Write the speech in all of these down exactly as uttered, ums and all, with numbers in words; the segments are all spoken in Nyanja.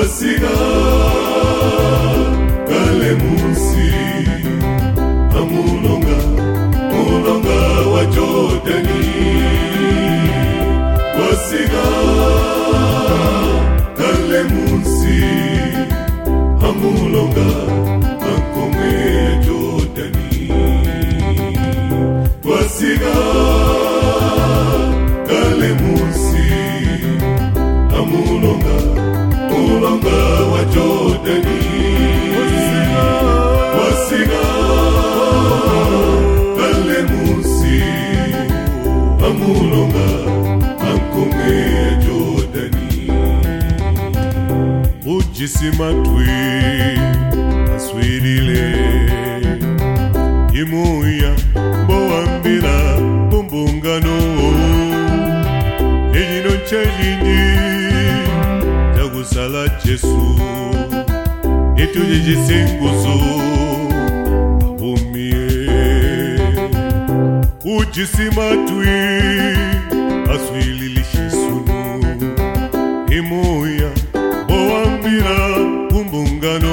wasiga kale musi amulonga mulonga wa Jordani wasiga kale musi amulonga akome Jordani wasiga kale musi amulonga mulonga wa Jordani wasiga wasiga kale musi amulonga akome Jordani ujisimatwi aswirile imuya boambira bumbungano ejino chejindi jagusala Jesu etujijisinguzo abumie ujisimatwi aswililishisunu imuya boambira bumbungano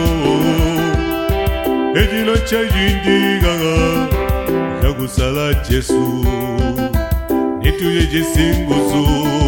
ejino chejindi gaga jagusala Jesu etujijisinguzo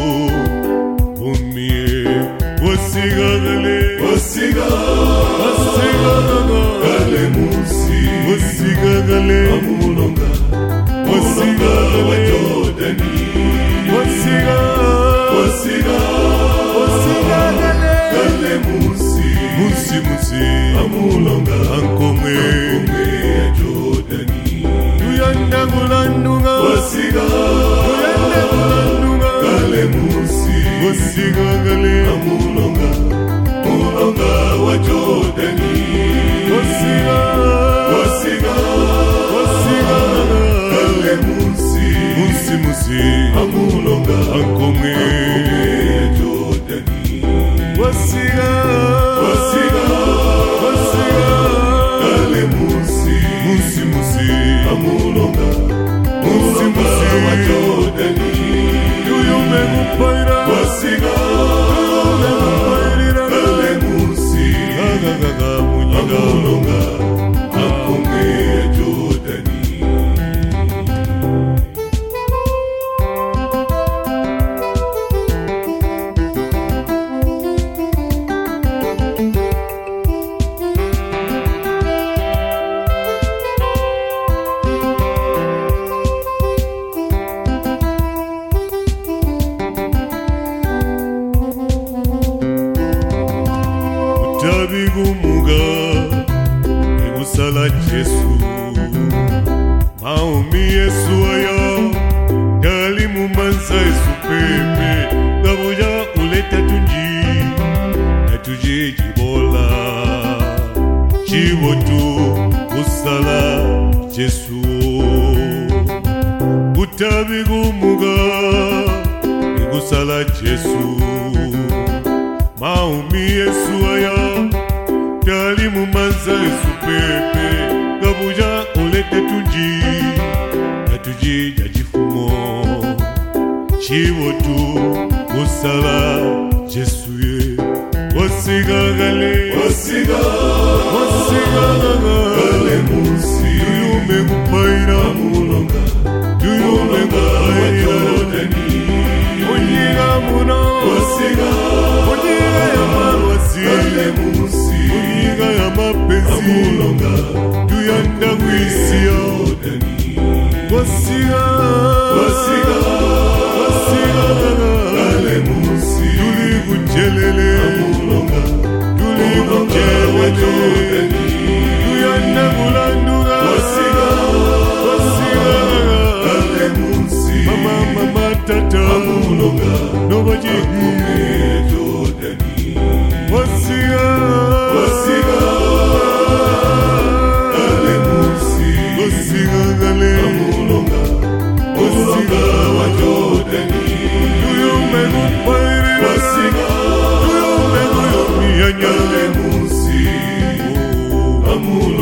wasiga gale wasiga wasiga gale musi wasiga gale amulonga wasiga wa Jordani wasiga wasiga wasiga gale gale musi musi musi amulonga ankome Jordani tuyanda kulandunga wasiga tuyanda kulandunga gale musi wasiga gale amulonga mulonga wa Jordani wasiga wasiga wasiga gale musi musi musi amulonga akome Jordani wasiga wasiga wasiga gale musi musi musi amulonga mulonga wa Jordani tuyume kupaira wasiga gale musi gaga munyiga amulonga akome Jordani Tabigumuga igusala Jesu maumi Yesu aya gali mumanza Yesu pepe gabuja uleta tunji natuji jibola chibotu usala Jesu utabigumuga igusala Jesu maumi Yesu aya gali mumanza Yesu pepe gabuja ulete tunji natuji jajifumo chiwotu usala Jesu ye wasiga gale wasiga wasiga gale musi tuyume kupaira mulonga tuyume kupaira onyiga muno wasiga onyiga ya marwasi gale musi onyiga ya mapenzi mulonga tuyanda kuisia wasiga wasiga wasiga gale musi tuli kuchelele mulonga tuli kuchelele tuyanda kulanduga wasiga wasiga gale musi mama mama tata mulonga nobajihi Jordani wasiga wasiga gale musi wasiga gale mulonga wasiga wa Jordani tuyume kupairi wasiga tuyume kuyomiyanya gale musi amulonga